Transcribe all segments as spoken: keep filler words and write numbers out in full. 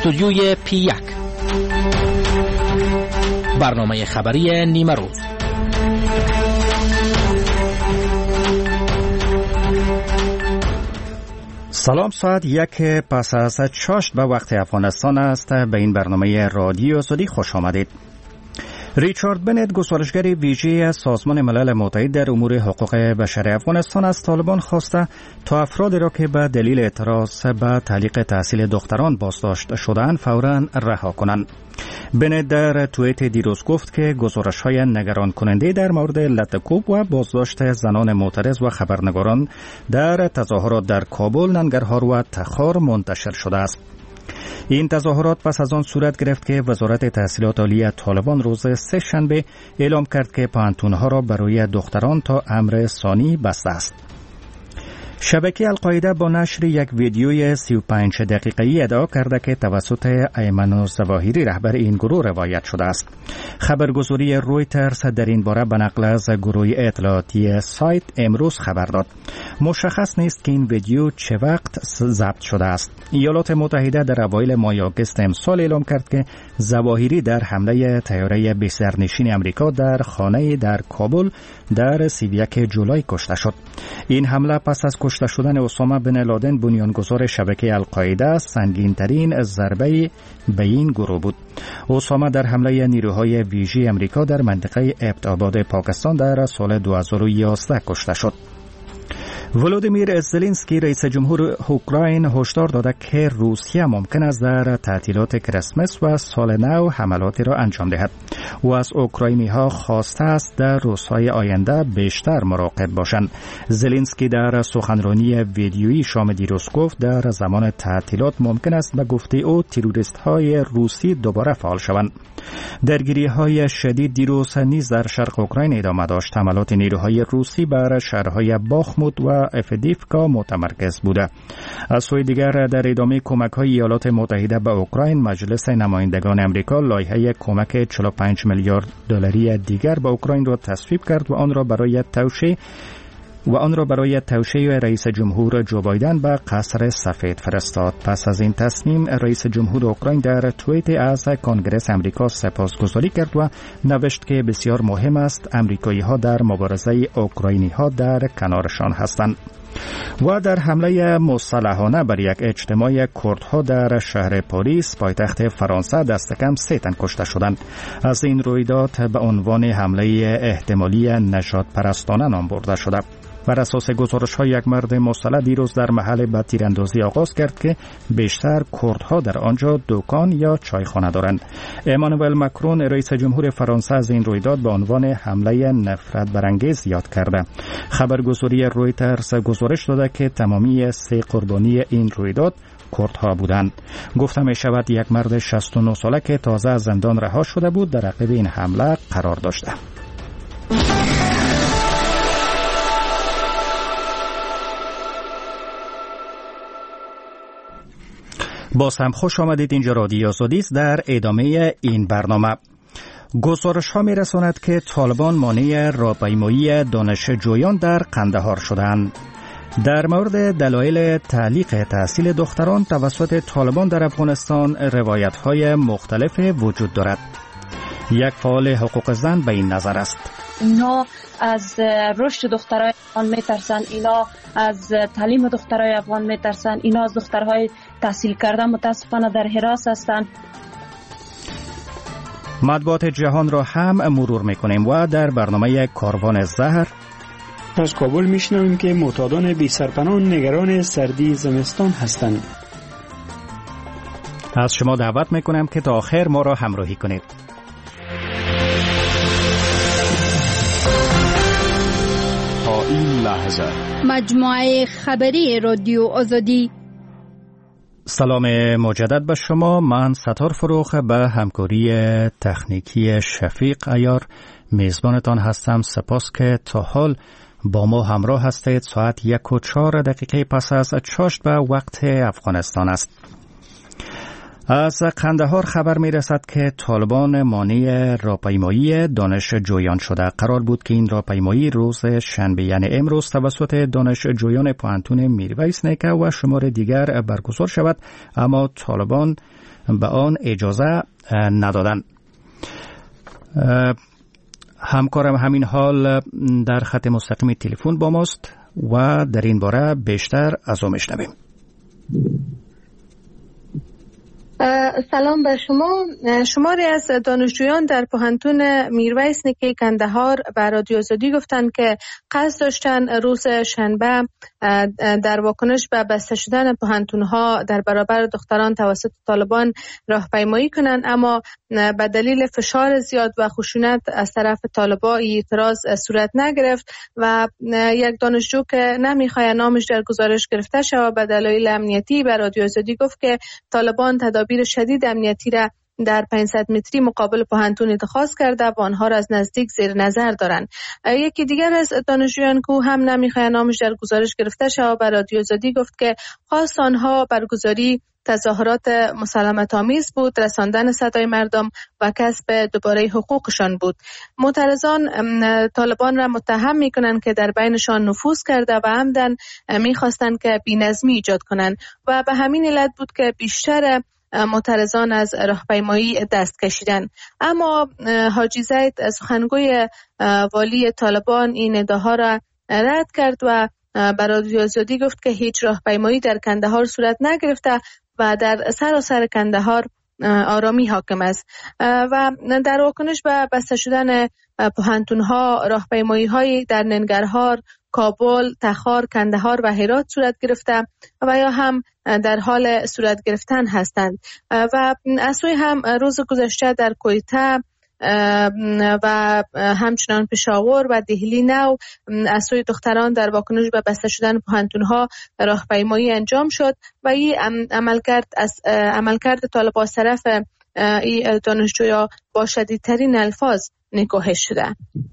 استودیوی پی یک، برنامه خبری نیمه روز. سلام، ساعت یک پس از چاشت به وقت افغانستان است. به این برنامه رادیو آزادی خوش آمدید. ریچارد بنت، گزارشگر ویژه سازمان ملل متحد در امور حقوق بشر افغانستان، از طالبان خواسته تا افرادی را که به دلیل اعتراض به تعلیق تحصیل دختران بازداشت شده‌اند فوراً رها کنند. بنت در توییت دیروز گفت که گزارش‌های نگران کننده در مورد لطکوب و بازداشت زنان معترض و خبرنگاران در تظاهرات در کابل، ننگرهار و تخار منتشر شده است. این تظاهرات پس از آن صورت گرفت که وزارت تحصیلات عالی طالبان روز سه شنبه اعلام کرد که پوهنتون‌ها را برای دختران تا امر ثانی بسته است. شبکه القاعده با نشر یک ویدیوی سی و پنج دقیقه‌ای ادعا کرده که توسط ایمن الظواهری رهبر این گروه روایت شده است. خبرگزاری رویترز در این باره به نقل از گروه اطلاعاتی سایت امروز خبر داد. مشخص نیست که این ویدیو چه وقت ضبط شده است. ایالات متحده در اوایل ماه آگوست امسال اعلام کرد که ظواهری در حمله طیاره بی‌سرنشین آمریکا در خانه در کابل در سی و یک جولای کشته شد. این حمله پس از کشته شدن اسامه بن لادن، بنیانگذار شبکه القاعده، سنگین‌ترین ضربه به این گروه بود. اسامه در حمله نیروهای ویژه آمریکا در منطقه ابت‌آباد پاکستان در سال دو هزار و یازده کشته شد. ولودیمیر زلنسکی، رئیس جمهور اوکراین، هشدار داده که روسیه ممکن است در تعطیلات کریسمس و سال نو حملاتی را انجام دهد. او از اوکراینی ها خواسته است در روزهای آینده بیشتر مراقب باشند. زلنسکی در سخنرانی ویدیویی شام دیروز گفت در زمان تعطیلات ممکن است به گفته او تروریست های روسی دوباره فعال شوند. درگیری های شدید دیروز نیز در شرق اوکراین ادامه داشت. حملات نیروهای روسی بر شهرهای باخموت و افدیفکا متمرکز بوده. از سوی دیگر در ادامه کمک‌های ایالات متحده به اوکراین، مجلس نمایندگان آمریکا لایحه کمک چهل و پنج میلیارد دلاری دیگر به اوکراین را تصویب کرد و آن را برای توشیح و آن را برای توشیح رئیس جمهور جو بایدن به قصر سفید فرستاد. پس از این تصمیم، رئیس جمهور اوکراین در توییت از کنگره آمریکا سپاسگزاری کرد و نوشت که بسیار مهم است آمریکایی ها در مبارزه اوکراینی ها در کنارشان هستند. و در حمله مسلحانه بر یک اجتماع کردها در شهر پاریس، پایتخت فرانسه، دست کم سه تن کشته شدند. از این رویداد به عنوان حمله احتمالی نژاد پرستانه نام برده شده. بر اساس گزارش‌های یک مرد مسلح دیروز در محل به تیراندازی آغاز کرد که بیشتر کردها در آنجا دکان یا چایخانه دارند. امانوئل مکرون، رئیس جمهور فرانسه، از این رویداد به عنوان حمله نفرت برانگیز یاد کرده. خبرگزاری رویترز گزارش داده که تمامی سه قربانی این رویداد کردها بودند. گفته می شود یک مرد شصت و نه ساله که تازه از زندان رها شده بود در عقب این حمله قرار داشته. باز هم خوش آمدید. اینجا رادیو آزادی است. در ادامه این برنامه گزارش ها می رساند که طالبان مانع راهپیمایی دانشجویان در قندهار شدند. در مورد دلایل تعلیق تحصیل دختران توسط طالبان در افغانستان روایت های مختلف وجود دارد. یک فعال حقوق زن به این نظر است: اینا از رشد دخترای افغان میترسن، اینا از تعلیم دخترای افغان میترسن، اینا از دخترهای تحصیل کرده متاسفانه در حراس هستند. مطبوعات جهان را هم مرور میکنیم و در برنامه کاروان زهر از کابل میشنویم که معتادان بی سرپناه نگران سردی زمستان هستند. از شما دعوت میکنم که تا آخر ما را همراهی کنید. تا این لحظه مجموعه خبری رادیو آزادی. سلام مجدد به شما. من ستار فروخ به همکاری تکنیکی شفیق عیار میزبانتان هستم. سپاس که تا حال با ما همراه هستید. ساعت یک و چهار دقیقه پس از چاشت به وقت افغانستان است. از قندهار خبر می رسد که طالبان مانع راهپیمایی دانشجویان شده. قرار بود که این راهپیمایی روز شنبه یعنی امروز توسط دانشجویان پوهنتون میرویس نیکه و شمار دیگر برگزار شود، اما طالبان به آن اجازه ندادند. همکارم همین حال در خط مستقیم تلفن با ماست و در این باره بیشتر از او میشنویم. سلام به شما. شماری از دانشجویان در پوهنتون میرویس نیکی کندهار به رادیو آزادی گفتند که قصد داشتن روز شنبه در واکنش به بسته شدن پوهنتون‌ها در برابر دختران توسط طالبان راهپیمایی کنند، اما به دلیل فشار زیاد و خشونت از طرف طالبان اعتراض صورت نگرفت و یک دانشجو که نمیخواد نامش در گزارش گرفته شود به دلایل امنیتی به رادیو آزادی گفت که طالبان تدابیر شدید امنیتی را در پانصد متری مقابل پوهنتون اتخاذ کرده و آنها را از نزدیک زیر نظر دارند. یکی دیگر از دانشجویان که هم نمیخواد نامش در گزارش گرفته شود به رادیو آزادی گفت که خواست آنها برگزاری تظاهرات مسالمت آمیز بود، رساندن صدای مردم و کسب دوباره حقوقشان بود. معترضان طالبان را متهم میکنند که در بینشان نفوذ کرده و عمدن میخواستند که بی‌نظمی ایجاد کنند و به همین علت بود که بیشتر معترضان از راهپیمایی دست کشیدند. اما حاجی زید سخنگوی والی طالبان این ادعاها را رد کرد و به رادیو آزادی گفت که هیچ راهپیمایی در کندهار صورت نگرفته و در سراسر کندهار آرامی حاکم است. و در واکنش به بسته شدن پوهنتون‌ها راهپیمایی‌های در ننگرهار، کابل، تخار، کندهار و هرات صورت گرفته و یا هم در حال صورت گرفتن هستند. و از سوی هم روز گذشته در کویته و همچنان پشاور و دهلی نو از سوی دختران در واکنش به بسته شدن پوهنتون‌ها راهپیمایی انجام شد و این عملکرد از عملکرد طالبان از طرف این دانشجویا با شدیدترین الفاظ نکوهش شده.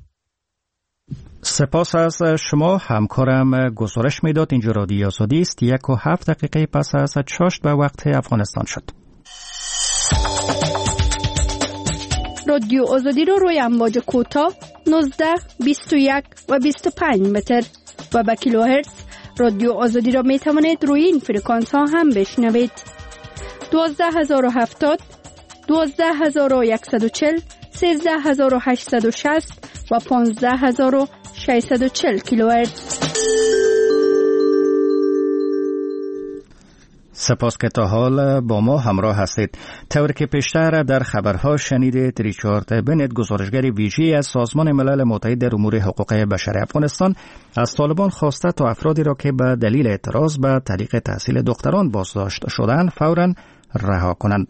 سپاس از شما. همکارم گزارش میداد. اینجا رادیو آزادی است. یک و هفت دقیقه پس از چاشت به وقت افغانستان شد. رادیو آزادی رو روی امواج کوتاه نوزده، بیست و یک و بیست و پنج متر و به کیلوهرتز رادیو آزادی را می توانید روی این فرکانس ها هم بشنوید. دوازده هزار و هفتاد، دوازده هزار و صد و چهل، سیزده هزار و هشتصد و شصت و پانزده هزار و ششصد و چهل کیلوهرتز. سپاس که تا حال با ما همراه هستید. طوری که پیشتر در خبرها شنیدید، ریچارد بنت گزارشگر ویژه از سازمان ملل متحد در امور حقوق بشر افغانستان از طالبان خواسته تا افرادی را که به دلیل اعتراض به تعلیق تحصیل دختران بازداشت شدند فوراً رها کنند.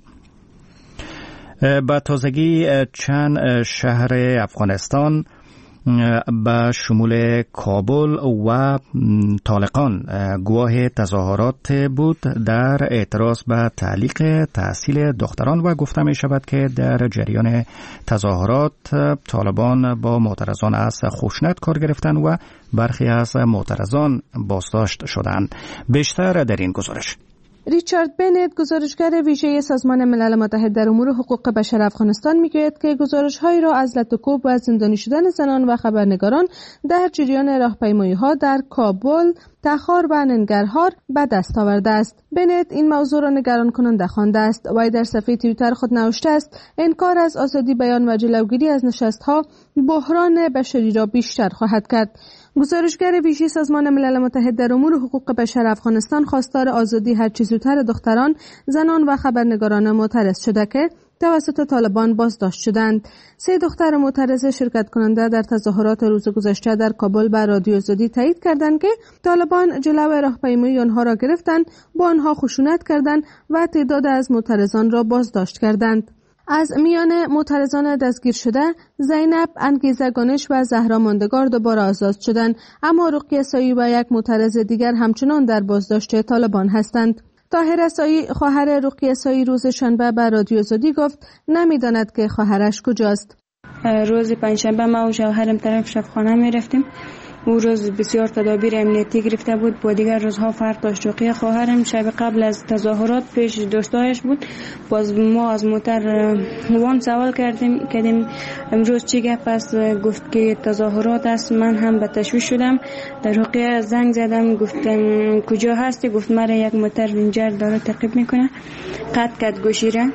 به تازگی چند شهر افغانستان به شمول کابل و طالقان گواه تظاهرات بود در اعتراض به تعلیق تحصیل دختران و گفته می شود که در جریان تظاهرات طالبان با معترضان از خشونت کار گرفتند و برخی از معترضان بازداشت شدند. بیشتر در این گزارش. ریچارد بنت گزارشگر ویژه سازمان ملل متحد در امور حقوق بشر افغانستان میگوید که گزارش‌هایی را از لطوکوب و زندانی شدن زنان و خبرنگاران در جریان راهپیمایی‌ها در کابل، تخار و ننگرهار به دست آورده است. بنت این موضوع را نگران کننده خوانده است. وی در صفحه توییتر خود نوشته است: انکار از آزادی بیان و جلوگیری از نشست‌ها بحران بشری را بیشتر خواهد کرد. گزارشگر ویژه سازمان ملل متحد در امور حقوق بشر افغانستان خواستار آزادی هرچه زودتر دختران، زنان و خبرنگاران معترض شده که توسط طالبان بازداشت شدند. سه دختر معترض شرکت کننده در تظاهرات روز گذشته در کابل به رادیو آزادی تایید کردند که طالبان جلوی راهپیمایی آنها را گرفتند، با آنها خشونت کردند و تعداد از معترضان را بازداشت کردند. از میان معترضان دستگیر شده، زینب، انگیزه گانش و زهرا ماندگار دوباره آزاد شدند، اما رقیه سایی و یک معترض دیگر همچنان در بازداشت طالبان هستند. طاهره سایی، خواهر رقیه سایی، روز شنبه به رادیو آزادی گفت نمیداند که خواهرش کجاست. روز پنجشنبه ما و شوهرم طرف شبخانه می رفتیم. او روز بسیار تدابیر امنیتی گرفته بود، با دیگر روزها فرق داشت. واقعا خواهرم شب قبل از تظاهرات پیش دوستایش بود. باز ما از موتر وان سوال کردیم کردیم امروز چی گپ است؟ گفت که تظاهرات است. من هم به تشویش شدم. در واقع زنگ زدم، گفتم کجا هستی؟ گفت مرا یک موتر رنجر داره تعقیب میکنه. قطع کرد گوشی را.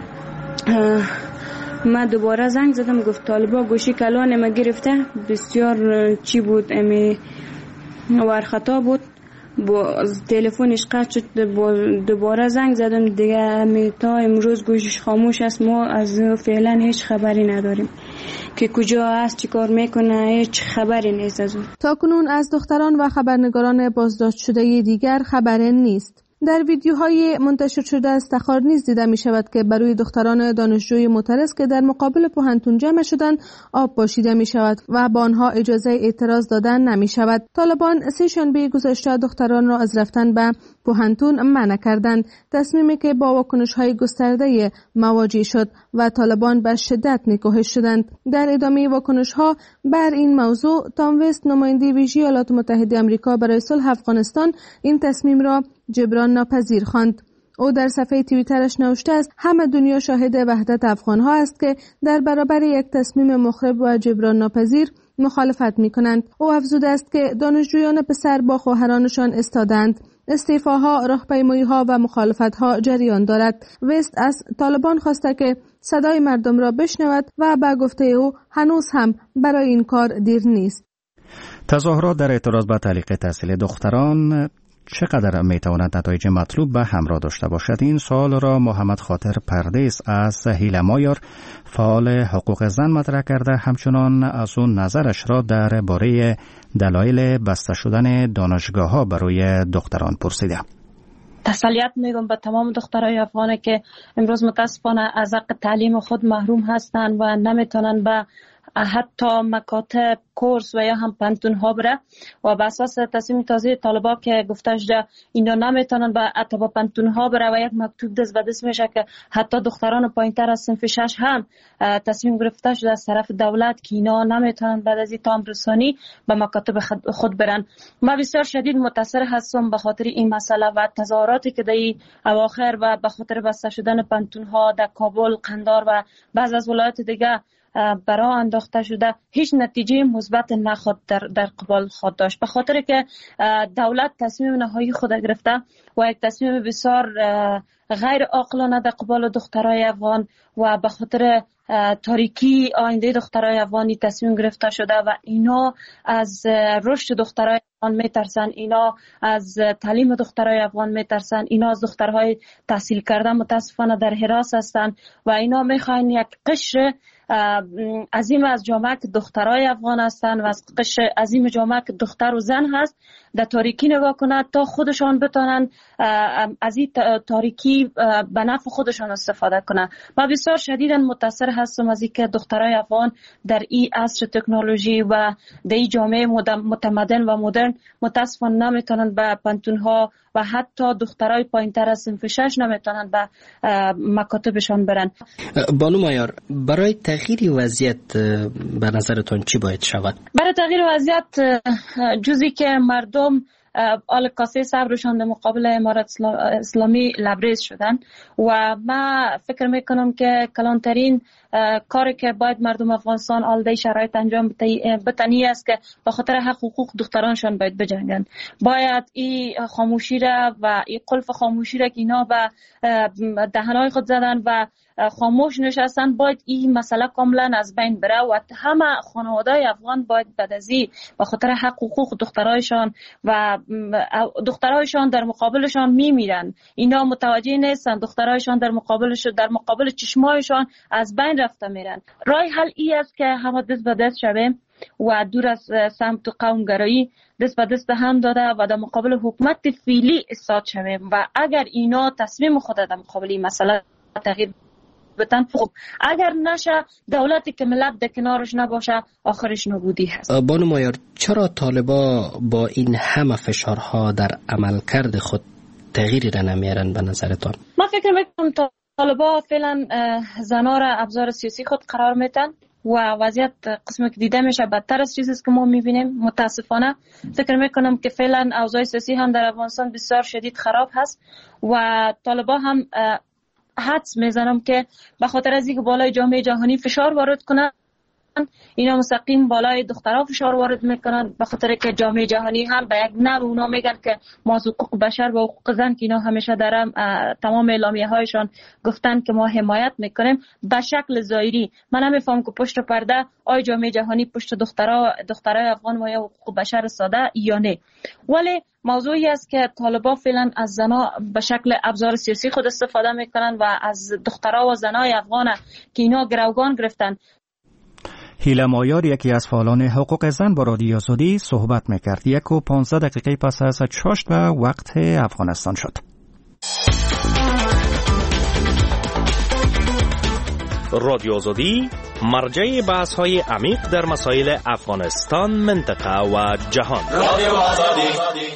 من دوباره زنگ زدم، گفت طالبا گوشی کلان ما گرفته. بسیار چی بود، امی ورخطا بود. با تلفنش قطع شد. دوباره زنگ زدم دیگه، امی تا امروز گوشیش خاموش است. ما از فعلا هیچ خبری نداریم که کجا است، چی کار میکنه، هیچ خبری نیست از او. تا کنون از دختران و خبرنگاران بازداشت شده دیگر خبری نیست. در ویدیوهای منتشر شده استخار نیز دیده می شود که بروی دختران دانشجوی معترض که در مقابل پوهنتون جمع شدند آب پاشیده می شود و با آنها اجازه اعتراض دادن نمی شود. طالبان سه شنبه گذشته دختران را از رفتن به پوهنتون منع کردند، تصمیمی که با واکنش‌های گسترده مواجه شد و طالبان به شدت نکوهش شدند. در ادامه واکنش‌ها بر این موضوع، تام وست، نماینده ویژه ایالات متحده آمریکا برای صلح افغانستان، این تصمیم را جبران ناپذیر خواند. او در صفحه توییترش نوشته است: همه دنیا شاهد وحدت افغان‌ها است که در برابر یک تصمیم مخرب و جبران ناپذیر مخالفت می‌کنند. او افزوده است که دانشجویان پسر با خواهرانشان استادند. استعفاها، راهپیمایی‌ها و مخالفت‌ها جریان دارد. وست از طالبان خواسته که صدای مردم را بشنود و به گفته او هنوز هم برای این کار دیر نیست. تظاهرات در اعتراض به تعلیق تحصیل دختران چقدر میتواند نتایج مطلوب به همراه داشته باشد؟ این سوال را محمد خاطر پردیس از هیلمایار، فعال حقوق زن، مطرح کرده. همچنان از اون نظرش را درباره دلایل بسته شدن دانشگاه‌ها برای دختران پرسیده. تسلیت میگم به تمام دخترای افغان که امروز متاسفانه از حق تعلیم خود محروم هستند و نمیتونن به حتی مکاتب، کورس و یا هم پانتون ها بره و به اساس تصمیم تازه طالبا که گفته شده اینا نمیتونن به حتی با پانتون ها بره و یک مکتوب دست به دست میشه که حتی دختران پایینتر از صنف شش هم تصمیم گرفته شده از طرف دولت که اینا نمیتونن بعد از این تام رسانی به مکاتب خود برن. من بسیار شدید متاثر هستم به خاطر این مسئله و تظاهراتی که در اواخر و به خاطر بسته شدن پانتون ها در کابل، قندار و بعض از ولایات دیگه برای انداخته شده، هیچ نتیجه مثبت نخواد در در قبال خود داشت، به خاطر که دولت تصمیم نهایی خود گرفته و یک تصمیم بسیار غیر عاقلانه در قبال دخترای افغان و به خاطر تاریکی آینده دخترای افغانی تصمیم گرفته شده و اینا از رشد دخترای افغان میترسن، اینا از تعلیم دخترای افغان میترسن، اینا از دخترهای تحصیل کرده متاسفانه در حراس هستن و اینا میخواین یک قشر عظیم از جامعه که دخترای افغان هستن و از قشر عظیم جامعه که دختر و زن هست در تاریکی نگاه کنند تا خودشان بتونن از این تاریکی به نفع خودشان استفاده کنند. من بسیار شدیداً متاثر هستم از اینکه دخترای افغان در این عصر تکنولوژی و در این جامعه متمدن و مدرن متاسفانه نمیتونن به پانتون ها و حتی دخترای پایینتر از صنف شش نمیتونن به مکاتبشان برن. بانو مایار، برای تغییر وضعیت به نظرتون چی باید شود؟ برای تغییر وضعیت جزی که مردم آل کاسه صبرشان در مقابل امارت اسلامی لبریز شدن و من فکر میکنم که کلانترین کاری که باید مردم افغانستان آلده شرایط انجام بتنی است که به خاطر حق حقوق دخترانشان باید بجنگن. باید این خاموشی را و این قلف خاموشی را که اینا به دهنهای خود زدن و خاموش نشستن باید این مسئله کاملا از بین بره و همه خانواده‌های افغان باید بعد از این به خاطر حق حقوق دخترایشان و دخترایشان در مقابلشان میمیرن. اینا متوجه نیستن دخترایشان در مقابلش در مقابل چشمایشان از بین رفته میرن. راه حل ای است که همه دست به دست شویم و دور از سمت قومگرایی دست به دست هم داده و در مقابل حکومت فعلی ایستاد شویم و اگر اینا تصمیم خود در مقابل این مسئله تغییر بتن خوب، اگر نشه دولتی که ملت در کنارش نباشه آخرش نابودی هست. بانو مایار، چرا طالبا با این همه فشارها در عملکرد خود تغییری را نمیارن به نظرتان؟ من فکر میکنم طالبا فعلا زنا را ابزار سیاسی خود قرار میدن و وضعیت قسمی که دیده میشه بدتر از چیزی که ما میبینیم. متاسفانه فکر میکنم که فعلا اوضاع سیاسی هم در افغانستان بسیار شدید خراب هست و طالبان هم حدس میزنم که به خاطر از اینکه بالای جامعه جهانی فشار وارد کنن، اینا مستقیم بالای دخترها فشار وارد میکنن، به خاطر که جامعه جهانی هم به یک نوع اونا میگن که ما از حقوق بشر و حقوق زن که اینا همیشه در تمام اعلامیه هایشان گفتن که ما حمایت میکنیم، به شکل ظاهری من نمیفهم که پشت پرده آی جامعه جهانی پشت دخترها دخترای افغان و یا حقوق بشر ساده یا نه. ولی موضوعی است که طالبان فعلا از زنا به شکل ابزار سیاسی خود استفاده میکنن و از دخترها و زنای افغان که اینا گروگان گرفتن. هیله مایار یکی از فعالان حقوق زن با رادیو آزادی صحبت میکرد. یک و پانزده دقیقه پس از چاشت به وقت افغانستان شد. رادیو آزادی مرجع بحث های عمیق در مسائل افغانستان، منطقه و جهان. رادیو آزادی.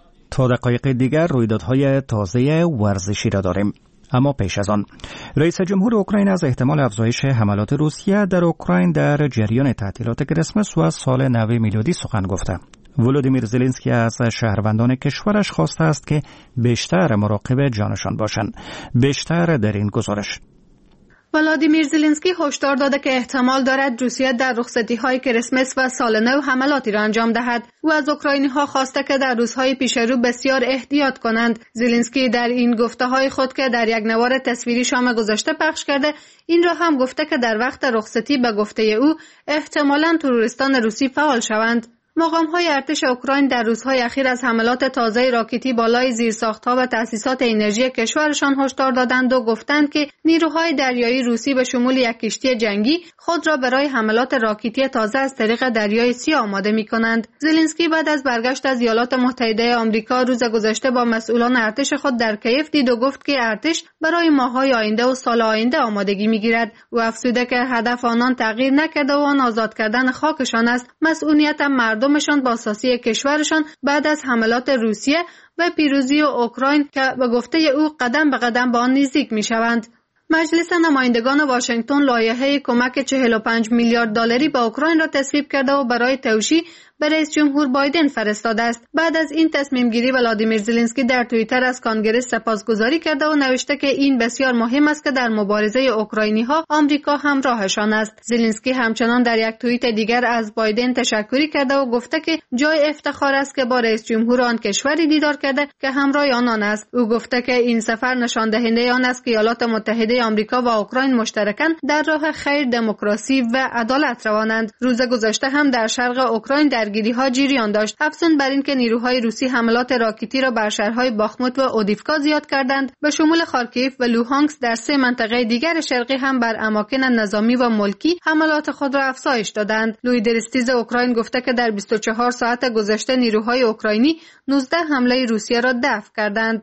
تا دقایق دیگر رویدادهای تازه ورزشی را داریم. اما پیش از آن رئیس جمهور اوکراین از احتمال افزایش حملات روسیه در اوکراین در جریان تعطیلات کریسمس و سال نو میلادی سخن گفته. ولودیمیر زلنسکی از شهروندان کشورش خواسته است که بیشتر مراقب جانشان باشند. بیشتر در این گزارش. ولادیمیر زلنسکی هشدار داده که احتمال دارد روسیه در رخصتی‌های کریسمس و سال نو حملاتی را انجام دهد. او از اوکراینی‌ها خواسته که در روزهای پیش رو بسیار احتیاط کنند. زلنسکی در این گفته‌های خود که در یک نوار تصویری شام گذشته پخش کرده، این را هم گفته که در وقت رخصتی به گفته او احتمالاً تروریستان روسی فعال شوند. مقام‌های ارتش اوکراین در روزهای اخیر از حملات تازه راکتی بالای زیرساخت‌ها و تأسیسات انرژی کشورشان هشدار دادند و گفتند که نیروهای دریایی روسی به شمول یک کشتی جنگی خود را برای حملات راکتی تازه از طریق دریای سیاه آماده می‌کنند. زلنسکی بعد از برگشت از ایالات متحده آمریکا روز گذشته با مسئولان ارتش خود در کیف دید و گفت که ارتش برای ماه‌های آینده و سال آینده آمادگی می‌گیرد. او افزوده که هدف آنان تغییر نکرده و آن آزاد کردن خاکشان است. مسئولیت مردم مشان با اساسی کشورشان بعد از حملات روسیه و پیروزی اوکراین که به گفته او قدم به قدم به آن نزدیک می شوند. مجلس نمایندگان واشنگتن لایحه کمک چهل و پنج میلیارد دلاری به اوکراین را تصویب کرده و برای توشیح به رئیس جمهور بایدن فرستاده است. بعد از این تصمیم گیری ولادیمیر زلنسکی در توییتر از کانگرس سپاسگزاری کرده و نوشته که این بسیار مهم است که در مبارزه اوکراینی ها آمریکا همراهشان است. زلنسکی همچنان در یک توییت دیگر از بایدن تشکری کرده و گفته که جای افتخار است که با رئیس جمهور آن کشوری دیدار کرده که همراه آنان است. او گفته که این سفر نشان دهنده آن است که ایالات متحده آمریکا و اوکراین مشترکاً در راه خیر، دموکراسی و عدالت روانند. روز گذشته هم در شرق اوکراین در درگیری‌ها جریان داشت. افزون بر این که نیروهای روسی حملات راکتی را بر شهرهای باخموت و اودیفکا زیاد کردند، به شمول خارکیف و لوهانسک در سه منطقه دیگر شرقی هم بر اماکن نظامی و ملکی حملات خود را افزایش دادند. لوی درستیز اوکراین گفته که در بیست و چهار ساعت گذشته نیروهای اوکراینی نوزده حمله روسیه را دفع کردند.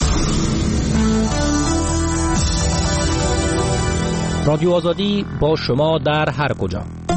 رادیو آزادی با شما در هر کجا.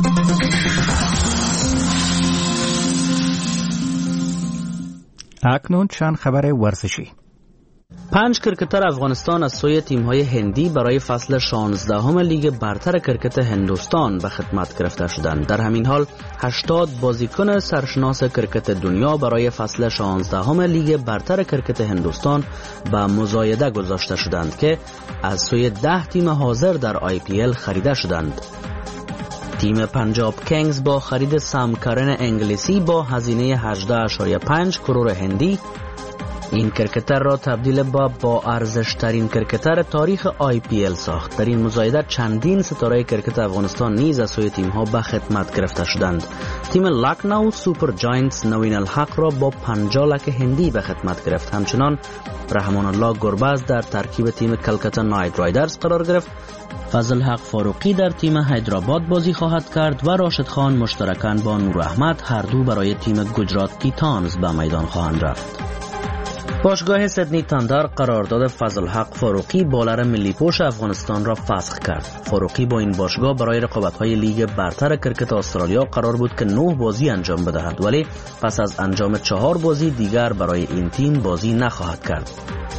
اکنون چند خبر ورزشی. پنج کرکتر افغانستان از سوی تیم‌های هندی برای فصل شانزدهم لیگ برتر کرکت هندوستان به خدمت گرفته شدند. در همین حال هشتاد بازیکن سرشناس کرکت دنیا برای فصل شانزدهم لیگ برتر کرکت هندوستان به مزایده گذاشته شدند که از سوی ده تیم حاضر در آی پی ال خریده شدند. تیم پنجاب کینگز با خرید سام کارن انگلیسی با هزینه هجده ممیز پنج کرور هندی این کرکتر را تبدیل با با ارزش ترین کرکتر تاریخ آی پی ال ساخت. در این مزایده چندین ستاره کرکت افغانستان نیز از سوی تیم ها به خدمت گرفته شدند. تیم لکنو سوپر جاینتس نوین الحق را با پنجاه لک هندی به خدمت گرفت. همچنان رحمان الله گربز در ترکیب تیم کلکتا نایت رایدرز قرار گرفت. فضل حق فاروقی در تیم حیدرآباد بازی خواهد کرد و راشد خان مشترکاً با نور احمد هر دو برای تیم گجرات تیتانز به میدان خواهند رفت. باشگاه سیدنی تاندر قرارداد فضل حق فاروقی بالر ملی پوش افغانستان را فسخ کرد. فاروقی با این باشگاه برای رقابت‌های لیگ برتر کرکت استرالیا قرار بود که نه بازی انجام بدهد، ولی پس از انجام چهار بازی دیگر برای این تیم بازی نخواهد کرد.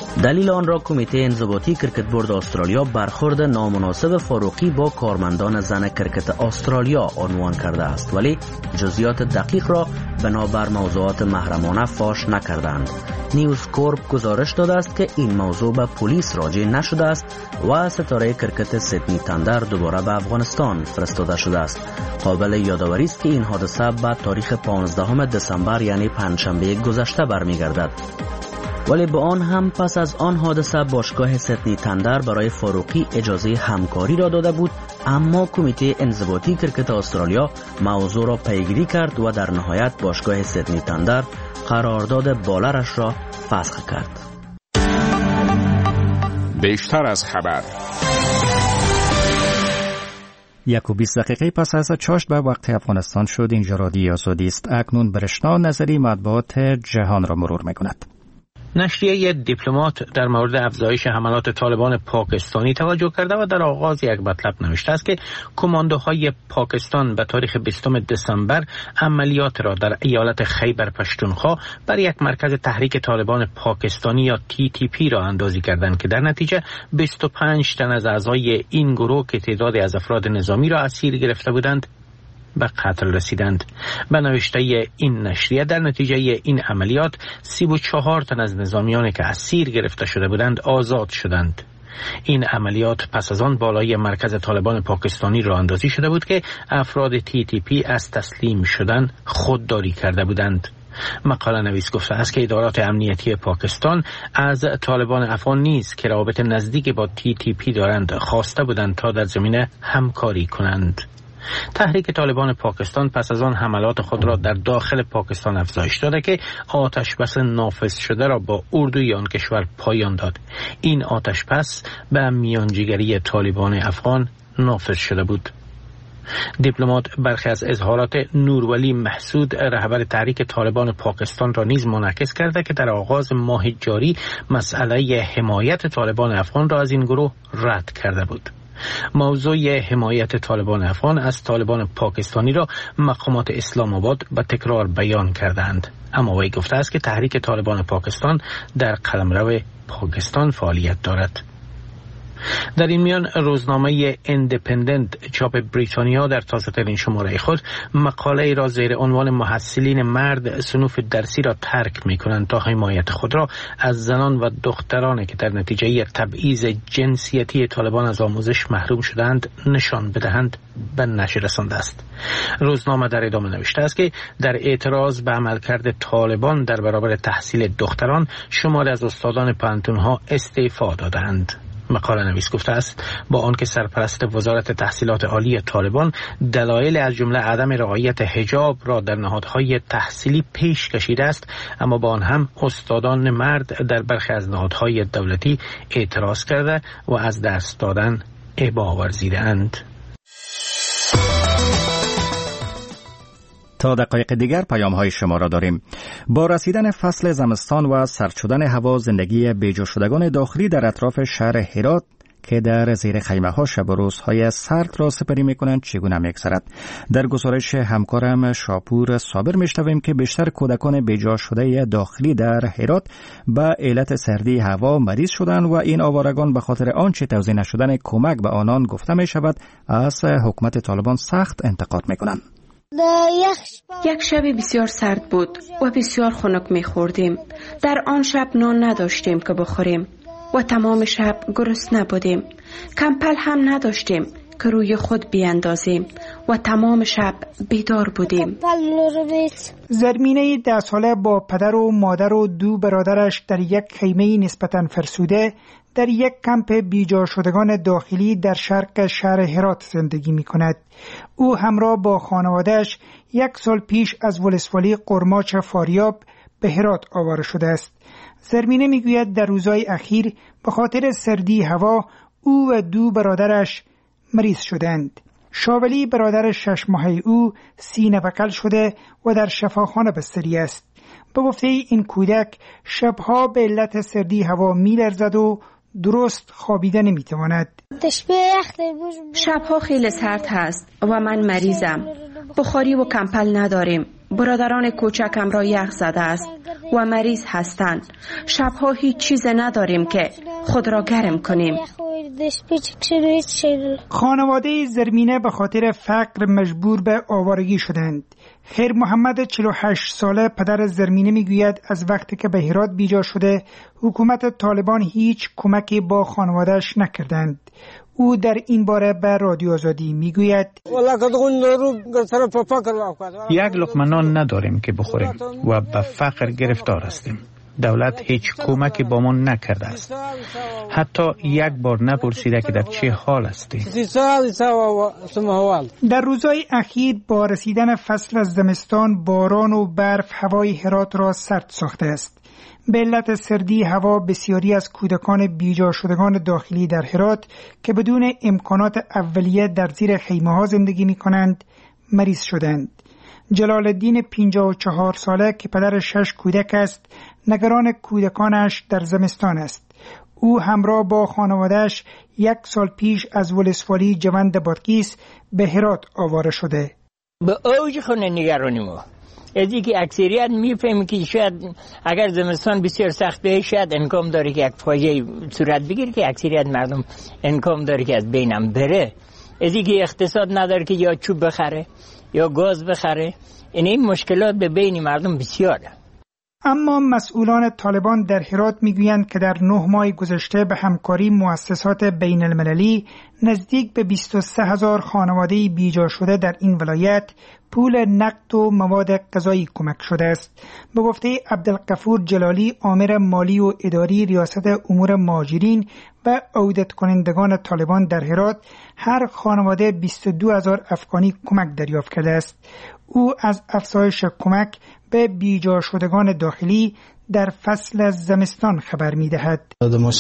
دلیل آن را کمیته انضباطی کرکت بورد استرالیا برخورد نامناسب فاروقی با کارمندان زن کرکت استرالیا عنوان کرده است، ولی جزئیات دقیق را بنابر موضوعات محرمانه فاش نکردند. نیوز کورپ گزارش داده است که این موضوع به پلیس راجع نشده است و ستاره کرکت سیدنی تندر دوباره به افغانستان فرستاده شده است. قابل یادآوری است که این حادثه به تاریخ پانزدهم دسامبر یعنی پنجشنبه گذشته برمیگردد. ولی با آن هم پس از آن حادثه باشگاه سیدنی تندر برای فاروقی اجازه همکاری را داده بود، اما کمیته انضباطی کرکت استرالیا موضوع را پیگیری کرد و در نهایت باشگاه سیدنی تندر قرارداد بالرش را فسخ کرد. بیشتر از خبر. یک و بیست دقیقه پس از چاشت به وقت افغانستان شد. اینجا رادیو آزادی است. اکنون برشنا نظری مطبوعات جهان را مرور می‌کند. نشریه دیپلمات در مورد افزایش حملات طالبان پاکستانی توجه کرده و در آغاز یک مطلب نوشته است که کماندوهای پاکستان به تاریخ بیستم دسامبر عملیات را در ایالت خیبر پشتونخوا بر یک مرکز تحریک طالبان پاکستانی یا تی تی پی را اندازی کردند که در نتیجه بیست و پنج تن از اعضای این گروه که تعدادی از افراد نظامی را اسیر گرفته بودند به قتل رسیدند. به نوشته این نشریه در نتیجه این عملیات سی و چهار تن از نظامیانی که اسیر گرفته شده بودند آزاد شدند. این عملیات پس از آن بالای مرکز طالبان پاکستانی راه اندازی شده بود که افراد تی تی پی از تسلیم شدن خودداری کرده بودند. مقاله نویس گفته است که ادارات امنیتی پاکستان از طالبان افغان نیز که روابط نزدیکی با تی تی پی دارند خواسته بودند تا در زمینه همکاری کنند. تحریک طالبان پاکستان پس از آن حملات خود را در داخل پاکستان افزایش داده که آتش بس نافذ شده را با اردوی آن کشور پایان داد. این آتش بس به میانجیگری طالبان افغان نافذ شده بود. دیپلمات برخی از اظهارات نورولی محسود رهبر تحریک طالبان پاکستان را نیز منعکس کرده که در آغاز ماه جاری مسئله حمایت طالبان افغان را از این گروه رد کرده بود. موضوع حمایت طالبان افغان از طالبان پاکستانی را مقامات اسلام آباد به تکرار بیان کردند، اما وی گفته است که تحریک طالبان پاکستان در قلمرو پاکستان فعالیت دارد. در این میان روزنامه اندپندنت چاپ بریتانیا در تازه ترین شماره خود مقاله را زیر عنوان محصلین مرد صنوف درسی را ترک می کنند تا حمایت خود را از زنان و دخترانی که در نتیجه تبعیض جنسیتی طالبان از آموزش محروم شدند نشان بدهند به نشر رسانده است. روزنامه در ادامه نوشته است که در اعتراض به عملکرد طالبان در برابر تحصیل دختران شماری از استادان پانتونها استعفا دادند. مقاله نویس گفته است با آنکه سرپرست وزارت تحصیلات عالی طالبان دلایل از جمله عدم رعایت حجاب را در نهادهای تحصیلی پیش کشیده است، اما با آن هم استادان مرد در برخی از نهادهای دولتی اعتراض کرده و از درس دادن ابا ورزیده‌اند. تا دقایق دیگر پیام های شما را داریم. با رسیدن فصل زمستان و سرد شدن هوا، زندگی بیجا شدگان داخلی در اطراف شهر هرات که در زیر خیمه ها شب و روزهای سرد را سپری می کنند چگونه می‌گذرد؟ در گزارش همکارم شاپور صابر می‌شنویم که بیشتر کودکان بیجا شده داخلی در هرات به علت سردی هوا مریض شدند و این آوارگان به خاطر آنچه توزیع نشدن کمک به آنان گفته می شود از حکومت طالبان سخت انتقاد می کنند. یک شب بسیار سرد بود و بسیار خنک می خوردیم. در آن شب نان نداشتیم که بخوریم و تمام شب گرسنه بودیم. کمپل هم نداشتیم که روی خود بیاندازیم و تمام شب بیدار بودیم. زرمینه ده ساله با پدر و مادر و دو برادرش در یک خیمه نسبتاً فرسوده در یک کمپ بیجا شدگان داخلی در شرق شهر هرات زندگی می کند. او همراه با خانوادهش یک سال پیش از ولسوالی قرماچ فاریاب به هرات آواره شده است. زرمینه می گوید در روزهای اخیر به خاطر سردی هوا او و دو برادرش مریض شدند. شاولی برادر شش ماهه او سینه بغل شده و در شفاخانه بستری است. به گفته این کودک شبها به علت سردی هوا می لرزد و درست خوابیده نمی تواند. شبها خیلی سرد هست و من مریضم. بخاری و کمپل نداریم. برادران کوچکم را یخ زده است و مریض هستند. شبها هیچ چیز نداریم که خود را گرم کنیم. خانواده زرمینه به خاطر فقر مجبور به آوارگی شدند. خیر محمد چهل و هشت ساله پدر زرمینه میگوید از وقتی که به هرات بیجا شده حکومت طالبان هیچ کمکی با خانوادهش نکردند. او در این باره به رادیو آزادی میگوید یک لقمه نان نداریم که بخوریم و به فقر گرفتار هستیم. دولت هیچ کمکی با ما نکرده است. حتی یک بار نپرسیده که در چه حال هستی. در روزهای اخیر با رسیدن فصل زمستان باران و برف هوای هرات را سرد ساخته است. به علت سردی هوا بسیاری از کودکان بیجا شدگان داخلی در هرات که بدون امکانات اولیه در زیر خیمه ها زندگی می کنند مریض شدند. جلال الدین پنجاه و چهار ساله که پدر شش کودک است نگران کودکانش در زمستان است. او همراه با خانوادهش یک سال پیش از ولسوالی جوند بادغیس به هرات آواره شده. به اوج خونه نگرانی ما از اینکه اکثریت میفهمی که شاید اگر زمستان بسیار سخت به شاید امکان داره که یک فاجعه صورت بگیره که اکثریت مردم امکان داره که از بینم بره. از اینکه اقتصاد نداره که یا چوب بخره یا گاز بخره. این مشکلات به بین مردم بسیاره. اما مسئولان طالبان در هرات میگویند که در نه ماه گذشته به همکاری مؤسسات بین المللی نزدیک به بیست و سه هزار خانواده بیجا شده در این ولایت پول نقد و مواد غذایی کمک شده است. به گفته عبدالغفور جلالی آمر مالی و اداری ریاست امور مهاجرین و عودت کنندگان طالبان در هرات هر خانواده بیست و دو هزار افغانی کمک دریافت کرده است. او از افزایش کمک به بیجا شدگان داخلی در فصل زمستان خبر می دهد.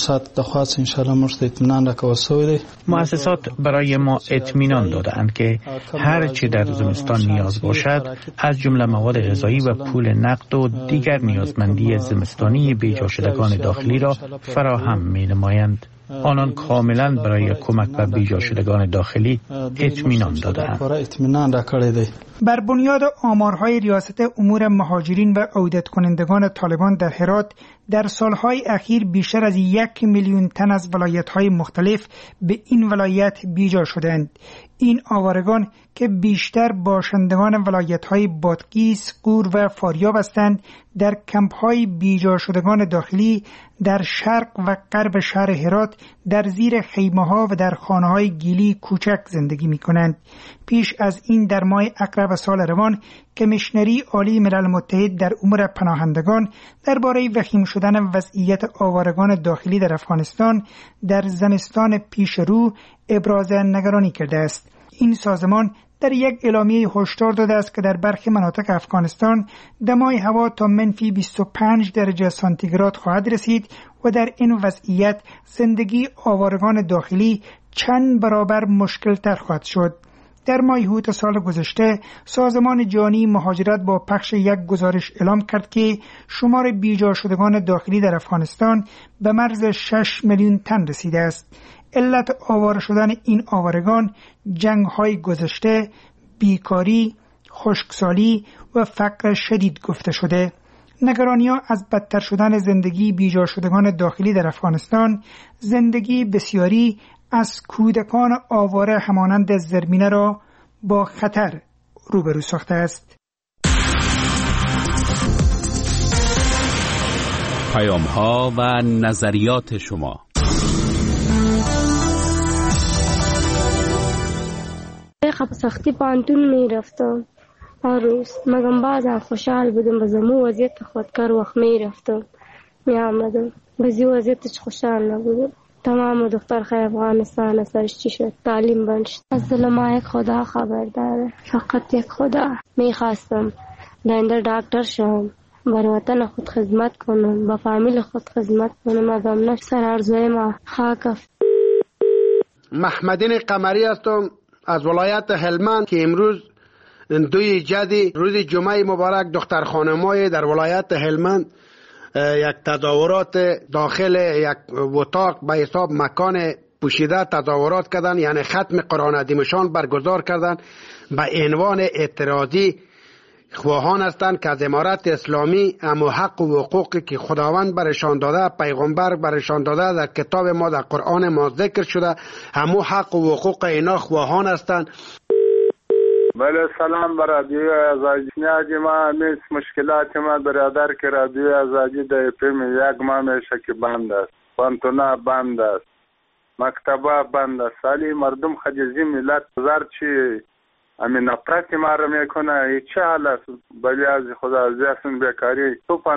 مؤسسات برای ما اطمینان دادند که هر چه در زمستان نیاز باشد از جمله مواد غذایی و پول نقد و دیگر نیازمندی زمستانی بیجا شدگان داخلی را فراهم می نمایند. آنان کاملا برای کمک به بیجا شدگان داخلی اطمینان دادند. بر بنیاد آمارهای ریاست امور مهاجرین و عودت کنندگان طالبان در هرات در سالهای اخیر بیشتر از یک میلیون تن از ولایت‌های مختلف به این ولایت بیجا شدند. این آوارگان که بیشتر باشندگان ولایت‌های بادغیس، غور و فاریاب هستند در کمپ‌های بیجا شدگان داخلی در شرق و غرب شهر هرات در زیر خیمه‌ها و در خانه‌های گیلی کوچک زندگی می‌کنند. پیش از این در ماه اکرب سال روان کمیشنری عالی ملل متحد در امور پناهندگان درباره وخیم شدن وضعیت آوارگان داخلی در افغانستان در زمستان پیش رو ابراز نگرانی کرده است. این سازمان در یک اعلامیه هشدار داده است که در برخی مناطق افغانستان دمای هوا تا منفی بیست و پنج درجه سانتیگراد خواهد رسید و در این وضعیت زندگی آوارگان داخلی چند برابر مشکل تر خواهد شد. در ماه اوت سال گذشته سازمان جهانی مهاجرت با پخش یک گزارش اعلام کرد که شمار بیجا شدگان داخلی در افغانستان به مرز شش میلیون تن رسیده است. علت آواره شدن این آوارگان جنگ‌های گذشته، بیکاری، خشکسالی و فقر شدید گفته شده. نگرانی‌ها از بدتر شدن زندگی بیجا شدگان داخلی در افغانستان، زندگی بسیاری از کودکان آواره همانند زرمینه را با خطر روبرو ساخته است. پیام‌ها و نظریات شما. خب سختی پانتون می رفتم هر روز، مگم بعضا خوشحال بودم بزمو وضعیت خودکار وقت می رفتم می آمدم بزی وضعیتش خوشحال نبودم. تمام دختر خیلی افغانستان سرش چی شد، تعلیم بند شد. از ظلم یک خدا خبر داره، فقط یک خدا. می خواستم دنده دکتر شم، بر وطن خود خدمت کنم، با فامیل خود خدمت کنم. مگم نفس سر ارزوی ما خاک. محمدین قمری هستم از ولایت هلمند که امروز دوی جدی روز جمعه مبارک دختر خانمای در ولایت هلمند یک تظاهرات داخل یک اتاق به حساب مکان پوشیده تظاهرات کردن، یعنی ختم قرآن دمشان برگزار کردن به عنوان اعتراضی خواهان هستند که از امارت اسلامی همو حق و حقوقی که خداوند برشان داده، پیغمبر برشان داده، در کتاب ما در قرآن ما ذکر شده، همو حق و حقوق اینا خواهان هستند. بله سلام بر رادیو آزادی. نیازی ما همیش مشکلات ما برادر که رادیو آزادی در پیم یک ماه میشه که بند است، پانتونا بند است، مکتبه بند است. سالی مردم خجزی ملت زار چی امین نفرت ما رو میکنه. چه حال است؟ بلی از خدا از بیکاری تو